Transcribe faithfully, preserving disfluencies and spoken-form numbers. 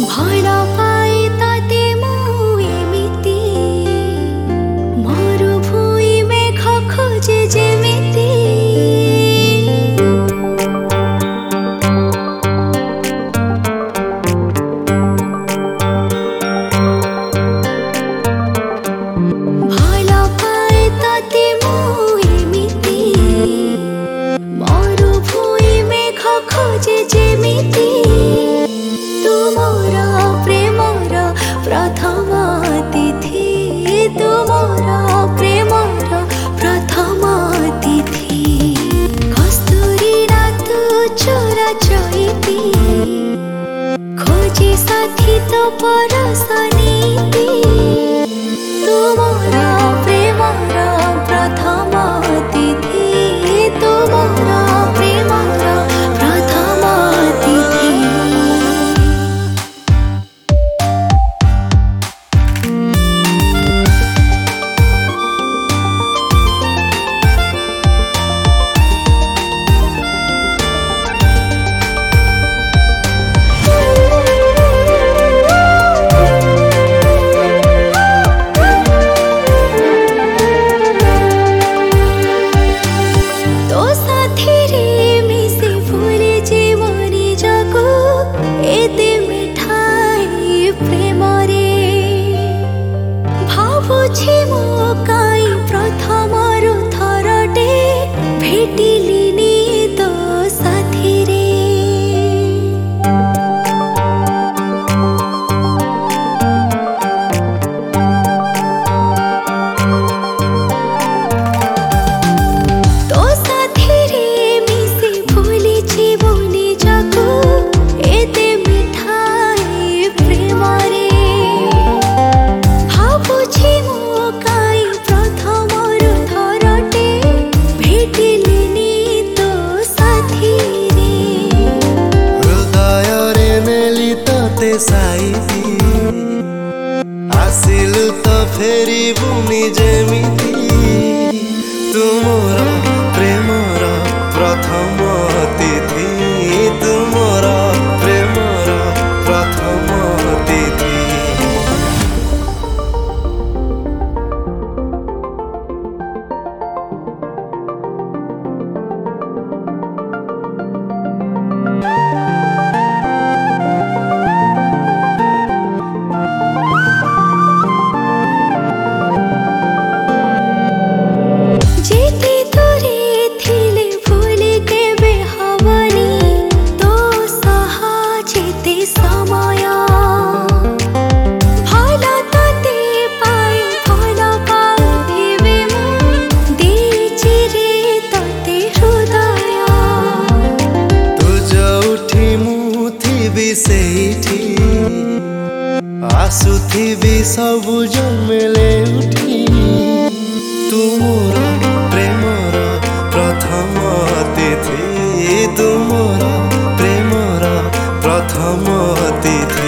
ଭଲ ପାଏ ତତେ ମୁଁ ଏମିତି ମରୁଭୂଇଁ ମେଘ ଖୋଜେ ଯେମିତି ଭଲ ପାଏ ତତେ ମୁଁ ଏମିତି ମରୁଭୂଇଁ ମେଘ ଖୋଜେ ଯେମିତି ତୁ ମୋର ପ୍ରେମର ପ୍ରଥମ ଅତିଥି ତୁ ମୋର ପ୍ରେମର ପ୍ରଥମ ଅତିଥି କସ୍ତୁରୀ ରାତୁ ଚୋରା ଚଇତି ଖୋଜି ସାଥୀ ତୋ ପରଶ ନୀତି ତୁ ମୋର ପ୍ରେମର ପ୍ରଥମ ଅତିଥି ତୁ ମୋର ପ୍ରେମର ପ୍ରଥମ ଅତିଥି तो साथी रे मिसे भूले जीवनी जगो एते मिठाई प्रेम रे भावुछि मो काई प्रथम रु थरटे भेटिलिनी तो साथी रे तो साथी रे मिसे भूले जीवनी जगो एते मिठाई प्रेम रे भावुछि मो काई प्रथम रु थरटे भेटिलिनी तो साथी रे हृदय रे मेली तते साइती आसिलु तो फेरी बुनी जेमिति तू मोर प्रेमर प्रथम अतिथि तू मोर प्रेमर प्रथम अतिथि जेते तोरे थिले भूले केबे हवनी तो सहा जेते समय भल तते पाई भल पाउथिबे मु देछि रे तते हृदय तू जोठी मु थिबी सेठी आसुथिबी सबु जमेले उठी तू मोर प्रेमर प्रथम अतिथि तू मोर प्रेमर प्रथम अतिथि।